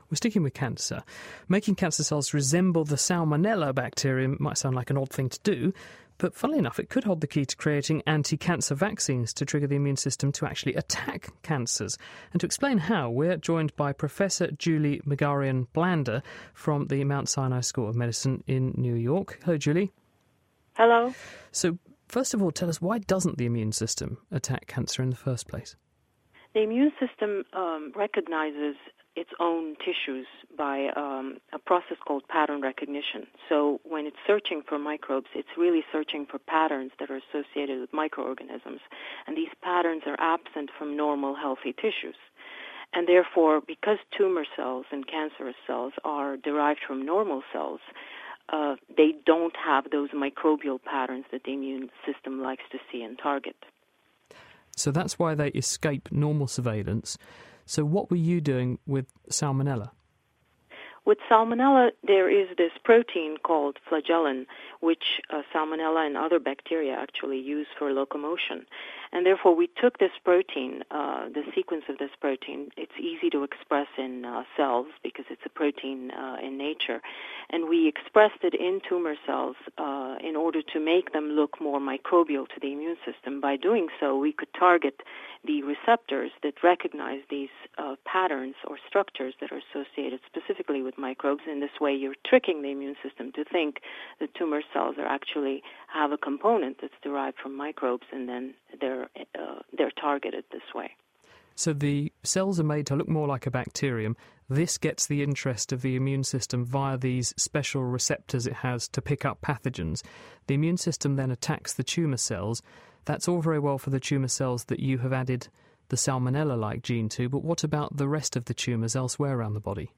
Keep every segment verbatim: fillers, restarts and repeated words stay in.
We're sticking with cancer. Making cancer cells resemble the Salmonella bacterium might sound like an odd thing to do, but funnily enough, it could hold the key to creating anti-cancer vaccines to trigger the immune system to actually attack cancers. And to explain how, we're joined by Professor Julie Megarian-Blander from the Mount Sinai School of Medicine in New York. Hello, Julie. Hello. So, first of all, tell us, why doesn't the immune system attack cancer in the first place? The immune system um, recognizes its own tissues by um, a process called pattern recognition. So when it's searching for microbes, it's really searching for patterns that are associated with microorganisms. And these patterns are absent from normal, healthy tissues. And therefore, because tumor cells and cancerous cells are derived from normal cells, uh, they don't have those microbial patterns that the immune system likes to see and target. So that's why they escape normal surveillance. So what were you doing with Salmonella? With Salmonella, there is this protein called flagellin, which uh, Salmonella and other bacteria actually use for locomotion. And therefore, we took this protein, uh, the sequence of this protein. It's easy to express in uh, cells because it's a protein uh, in nature. And we expressed it in tumor cells uh, in order to make them look more microbial to the immune system. By doing so, we could target the receptors that recognize these uh, patterns or structures that are associated specifically with microbes. In this way, you're tricking the immune system to think that tumor cells are actually have a component that's derived from microbes, and then they're uh, they're targeted this way. So the cells are made to look more like a bacterium. This gets the interest of the immune system via these special receptors it has to pick up pathogens. The immune system then attacks the tumour cells. That's all very well for the tumour cells that you have added the Salmonella-like gene to, but what about the rest of the tumours elsewhere around the body?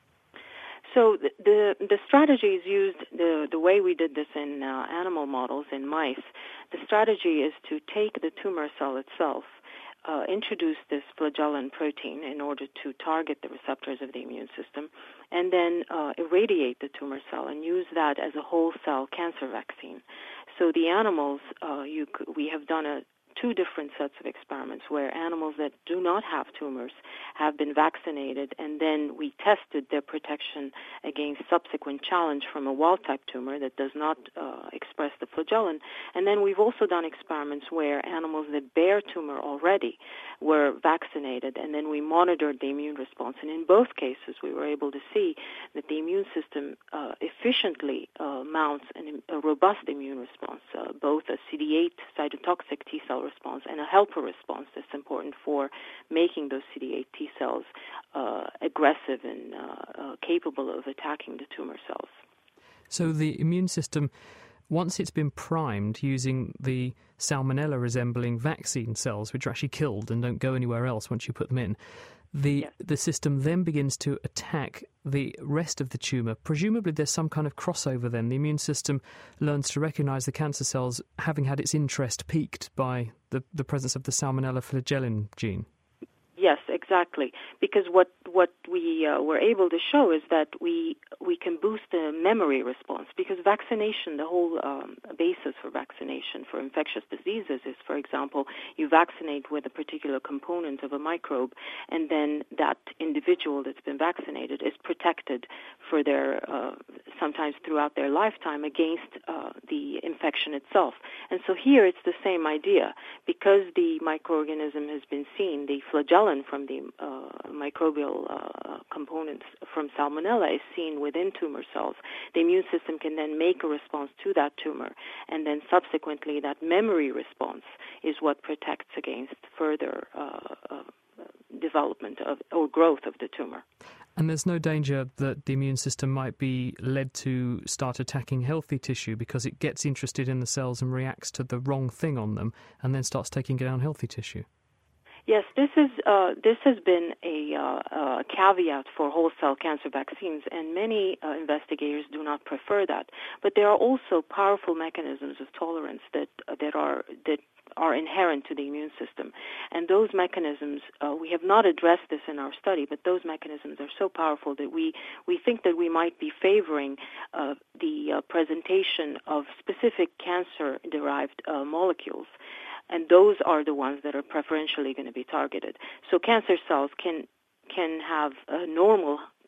So the the, the strategy is used, the, the way we did this in uh, animal models, in mice, the strategy is to take the tumor cell itself, uh, introduce this flagellin protein in order to target the receptors of the immune system, and then uh, irradiate the tumor cell and use that as a whole cell cancer vaccine. So the animals, uh, you could, we have done a two different sets of experiments where animals that do not have tumors have been vaccinated, and then we tested their protection against subsequent challenge from a wild-type tumor that does not uh, express the flagellin. And then we've also done experiments where animals that bear tumor already were vaccinated, and then we monitored the immune response. And in both cases, we were able to see that the immune system uh, efficiently uh, mounts an, a robust immune response, uh, both a C D eight cytotoxic T cell response and a helper response that's important for making those C D eight T cells uh, aggressive and uh, uh, capable of attacking the tumor cells. So the immune system, once it's been primed using the Salmonella-resembling vaccine cells, which are actually killed and don't go anywhere else once you put them in, the yes. the system then begins to attack the rest of the tumour. Presumably there's some kind of crossover then. The immune system learns to recognise the cancer cells having had its interest piqued by the, the presence of the Salmonella flagellin gene. Yes, exactly. Because what what we uh, were able to show is that we we can boost the memory response. Because vaccination, the whole um, basis for vaccination for infectious diseases is, for example, you vaccinate with a particular component of a microbe, and then that individual that's been vaccinated is protected for their uh, sometimes throughout their lifetime against uh, the infection itself. And so here it's the same idea. Because the microorganism has been seen, the flagellin from the uh, microbial uh, components from Salmonella is seen within tumor cells. The immune system can then make a response to that tumor, and then subsequently that memory response is what protects against further uh, uh, development of or growth of the tumor. And there's no danger that the immune system might be led to start attacking healthy tissue because it gets interested in the cells and reacts to the wrong thing on them and then starts taking down healthy tissue? Yes, this is uh, this has been a, uh, a caveat for whole cell cancer vaccines, and many uh, investigators do not prefer that. But there are also powerful mechanisms of tolerance that uh, that are that are inherent to the immune system, and those mechanisms uh, we have not addressed this in our study, but those mechanisms are so powerful that we we think that we might be favoring uh, the uh, presentation of specific cancer-derived uh, molecules. And those are the ones that are preferentially going to be targeted. So cancer cells can can have a normal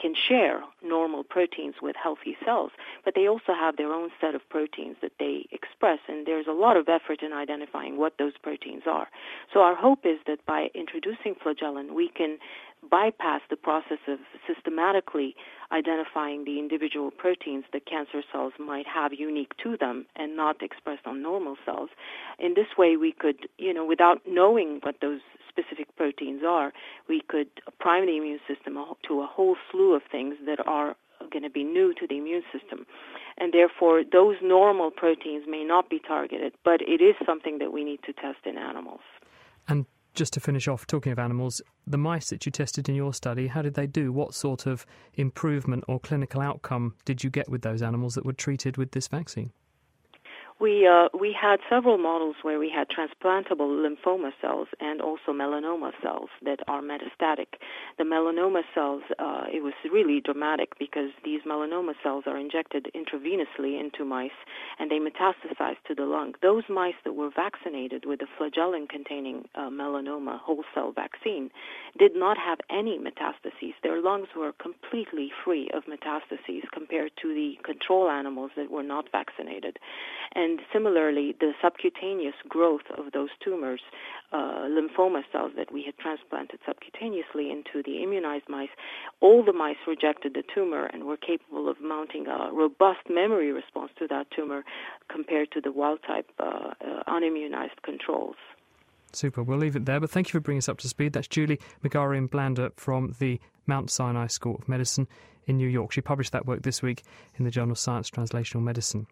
can share normal proteins with healthy cells, but they also have their own set of proteins that they express, and there's a lot of effort in identifying what those proteins are. So our hope is that by introducing flagellin, we can bypass the process of systematically identifying the individual proteins that cancer cells might have unique to them and not expressed on normal cells. In this way, we could, you know, without knowing what those specific proteins are, we could prime the immune system to a whole slew of things that are going to be new to the immune system. And therefore, those normal proteins may not be targeted, but it is something that we need to test in animals. And just to finish off, talking of animals, the mice that you tested in your study, how did they do? What sort of improvement or clinical outcome did you get with those animals that were treated with this vaccine? We uh, we had several models where we had transplantable lymphoma cells and also melanoma cells that are metastatic. The melanoma cells, uh, it was really dramatic because these melanoma cells are injected intravenously into mice and they metastasize to the lung. Those mice that were vaccinated with the flagellin-containing uh, melanoma whole cell vaccine did not have any metastases. Their lungs were completely free of metastases compared to the control animals that were not vaccinated. And And similarly, the subcutaneous growth of those tumors, uh, lymphoma cells that we had transplanted subcutaneously into the immunized mice, all the mice rejected the tumor and were capable of mounting a robust memory response to that tumor compared to the wild-type uh, uh, unimmunized controls. Super. We'll leave it there, but thank you for bringing us up to speed. That's Julie Megarian-Blanda from the Mount Sinai School of Medicine in New York. She published that work this week in the journal Science Translational Medicine.